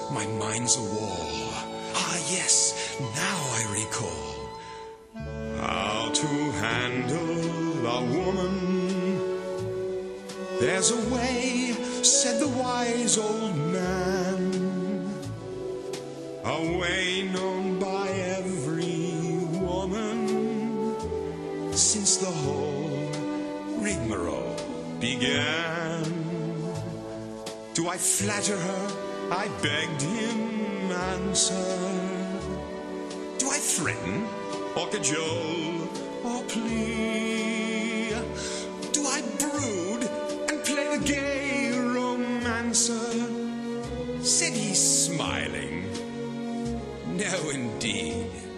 my mind's a wall. Ah, yes, now I recall how to handle a woman. There's a way, said the wise old man, a way known by every woman since the whole rigmarole began. Do I flatter her? I begged him answer. Do I threaten or cajole or plea? Do I brood and play the gay romancer? Said he smiling, no indeed.